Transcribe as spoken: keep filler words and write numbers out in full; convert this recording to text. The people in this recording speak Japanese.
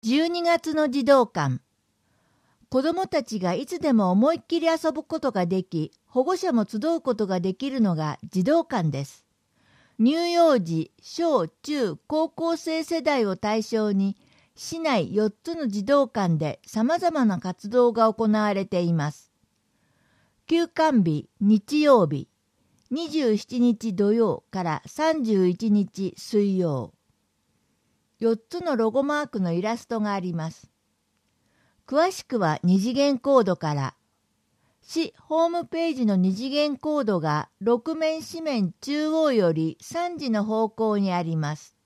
じゅうにがつの児童館。子どもたちがいつでも思いっきり遊ぶことができ、保護者も集うことができるのが児童館です。乳幼児、小中高校生世代を対象に、市内よっつの児童館で様々な活動が行われています。休館日、日曜日、にじゅうしちにち土曜からさんじゅういちにち水曜。よっつのロゴマークのイラストがあります。詳しくは二次元コードから。市ホームページの二次元コードがろく面紙面中央よりさんじの方向にあります。